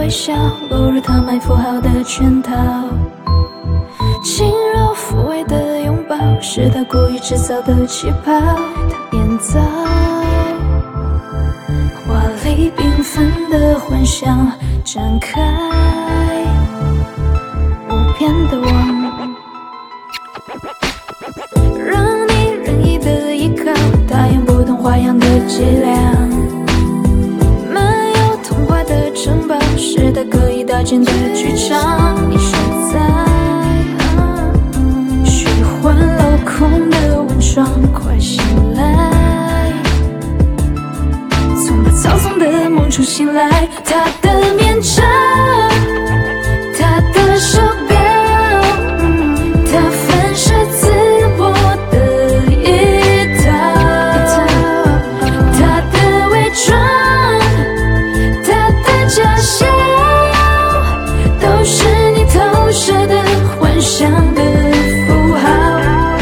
微笑，落入他埋伏好的圈套。轻柔抚慰的拥抱，是他故意制造的气泡。他编造华丽缤纷的幻想，展开无边的网，让你任意的依靠，他用不同花样的伎俩，漫游童话的城堡，是他刻意搭建的剧场。你睡在虚幻镂空的温床，快醒来，从他操纵的梦中醒来。他的面罩，他的手表，他粉饰自我的一套，他的伪装，他的假笑，都是你投射的幻想的符号。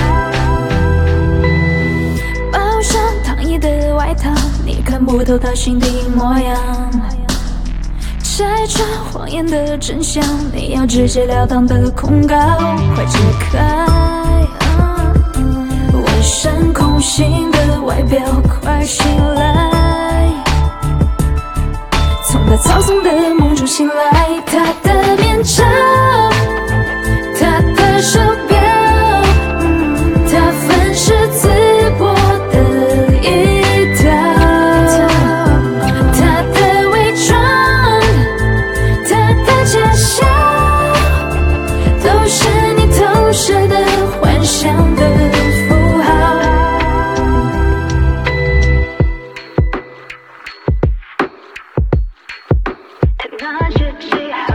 包上糖衣的外套，你看不透他心底模样。拆穿谎言的真相，你要直截了当的控告，快解开伪善空心的外表，快醒来，从他操纵的梦中醒来。他的面罩，他的手表，他粉饰自我的一套，他的伪装，他的假笑，都是你投射的幻想的符号。他拿着记号。